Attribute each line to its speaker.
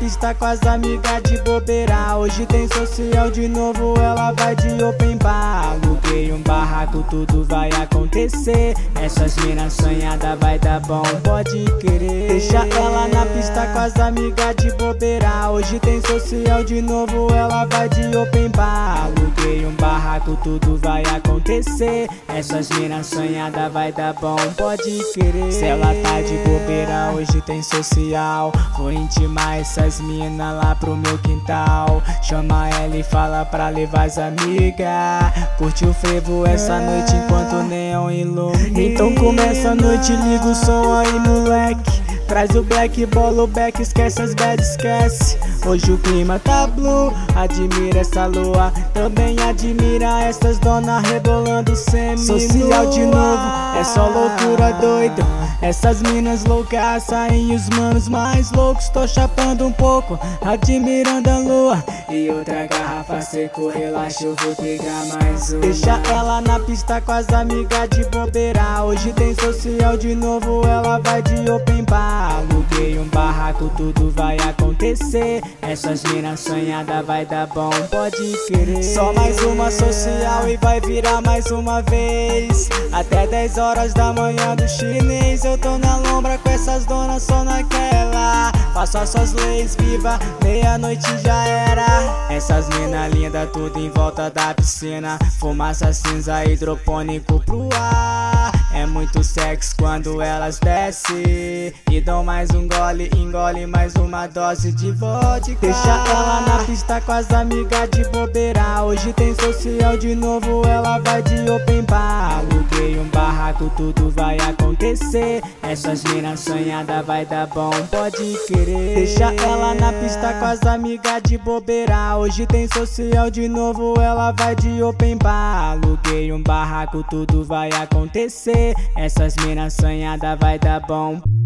Speaker 1: pista com as amigas de bobeira. Hoje tem social de novo, ela vai de open bar. Aluguei um barraco, tudo vai acontecer. Essas minas sonhadas vai dar bom, pode querer. Deixa ela na pista com as amigas de bobeira. Hoje tem social de novo, ela vai de open bar. Aluguei um barraco, tudo vai acontecer. Essas minas sonhadas vai dar bom, pode querer. Se ela tá de bobeira, hoje tem social. Vou intimar essas minas lá pro meu quintal. Chama ela e fala pra levar as amigas. Curte o frevo essa noite enquanto o neon ilumina. Então começa a noite, liga o som aí, moleque. Traz o black, bola o back, esquece as bad, esquece. Hoje o clima tá blue, admira essa lua. Também admira essas donas rebolando semi. Social de novo, é só loucura doida. Essas minas loucas saem os manos mais loucos. Tô chapando um pouco, admirando a lua. E outra garrafa seco, relaxa, eu vou pegar mais uma. Deixa ela na pista com as amigas de bobeira. Hoje tem social de novo, ela vai de open bar. Aluguei um barraco, tudo vai acontecer. Essas minas sonhadas vai dar bom, pode querer. Só mais uma social e vai virar mais uma vez. Até 10 horas da manhã do chinês. Eu tô na lombra com essas donas só naquela. Faço as suas leis, viva, meia-noite já era. Essas minas lindas tudo em volta da piscina. Fumaça cinza, hidropônico pro ar. É muito sexo quando elas descem e dão mais um gole, engole mais uma dose de vodka. Deixa ela na pista com as amigas de bobeira. Hoje tem social de novo, ela vai de open bar. Aluguei um barraco, tudo vai acontecer. Essas minas sonhadas vai dar bom, pode querer. Deixa ela na pista com as amigas de bobeira. Hoje tem social de novo, ela vai de open bar. Aluguei um barraco, tudo vai acontecer. Essas minas sonhadas vai dar bom.